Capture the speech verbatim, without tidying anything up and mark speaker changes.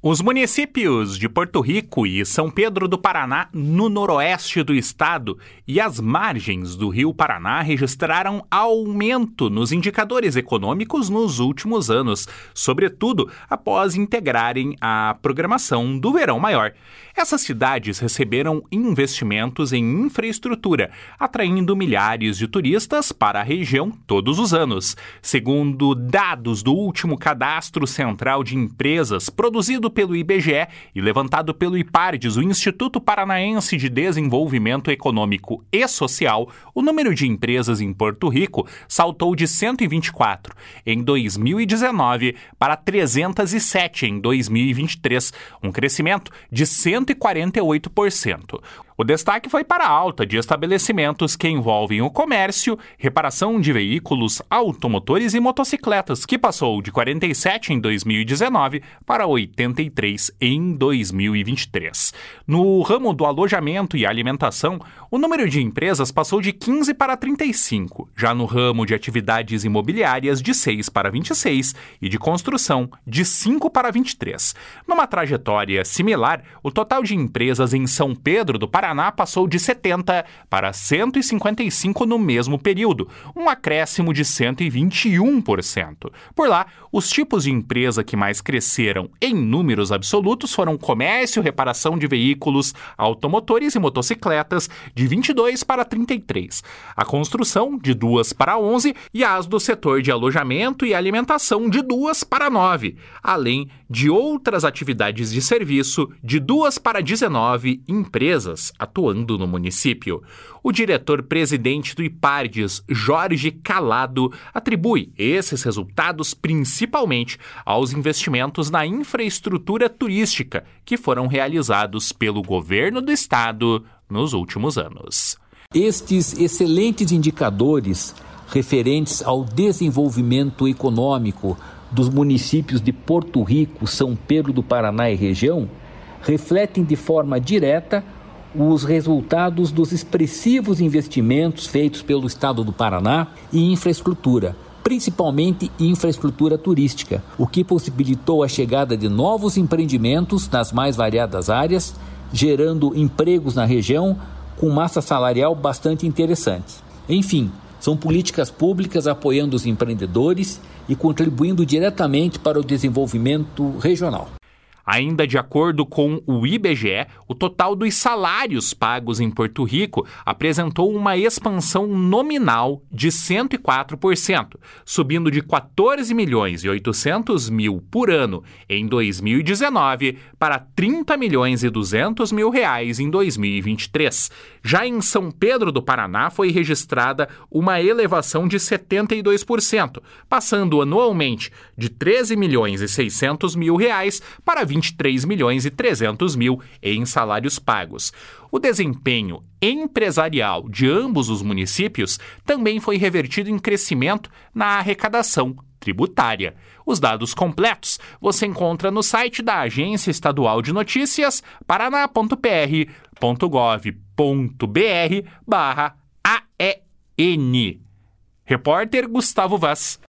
Speaker 1: Os municípios de Porto Rico e São Pedro do Paraná, no noroeste do estado, e as margens do Rio Paraná registraram aumento nos indicadores econômicos nos últimos anos, sobretudo após integrarem a programação do Verão Maior. Essas cidades receberam investimentos em infraestrutura, atraindo milhares de turistas para a região todos os anos. Segundo dados do último Cadastro Central de Empresas, produzido pelo I B G E e levantado pelo IPARDES, o Instituto Paranaense de Desenvolvimento Econômico e Social, o número de empresas em Porto Rico saltou de cento e vinte e quatro em dois mil e dezenove para trezentos e sete em dois mil e vinte e três, um crescimento de cento e quarenta e oito por cento. O destaque foi para a alta de estabelecimentos que envolvem o comércio, reparação de veículos, automotores e motocicletas, que passou de quarenta e sete em dois mil e dezenove para oitenta e três em dois mil e vinte e três. No ramo do alojamento e alimentação, o número de empresas passou de quinze para trinta e cinco, já no ramo de atividades imobiliárias de seis para vinte e seis e de construção de cinco para vinte e três. Numa trajetória similar, o total de empresas em São Pedro do Paraná Paraná passou de setenta para cento e cinquenta e cinco no mesmo período, um acréscimo de cento e vinte e um por cento. Por lá, os tipos de empresa que mais cresceram em números absolutos foram comércio, reparação de veículos, automotores e motocicletas, de vinte e dois para trinta e três, a construção, de duas para onze, e as do setor de alojamento e alimentação, de duas para nove, além de outras atividades de serviço, de duas para dezenove empresas atuando no município. O diretor-presidente do IPARDES, Jorge Calado, atribui esses resultados principalmente aos investimentos na infraestrutura turística que foram realizados pelo governo do estado nos últimos anos.
Speaker 2: Estes excelentes indicadores referentes ao desenvolvimento econômico dos municípios de Porto Rico, São Pedro do Paraná e região refletem de forma direta os resultados dos expressivos investimentos feitos pelo Estado do Paraná em infraestrutura, principalmente infraestrutura turística, o que possibilitou a chegada de novos empreendimentos nas mais variadas áreas, gerando empregos na região com massa salarial bastante interessante. Enfim, são políticas públicas apoiando os empreendedores e contribuindo diretamente para o desenvolvimento regional.
Speaker 1: Ainda de acordo com o I B G E, o total dos salários pagos em Porto Rico apresentou uma expansão nominal de cento e quatro por cento, subindo de quatorze milhões e oitocentos mil por ano em dois mil e dezenove para trinta milhões e duzentos mil reais em dois mil e vinte e três. Já em São Pedro do Paraná foi registrada uma elevação de setenta e dois por cento, passando anualmente de treze milhões e seiscentos mil reais para vinte e três milhões e trezentos mil em salários pagos. O desempenho empresarial de ambos os municípios também foi revertido em crescimento na arrecadação tributária. Os dados completos você encontra no site da Agência Estadual de Notícias, paraná ponto p r ponto gov ponto b r barra A E N. Repórter Gustavo Vaz.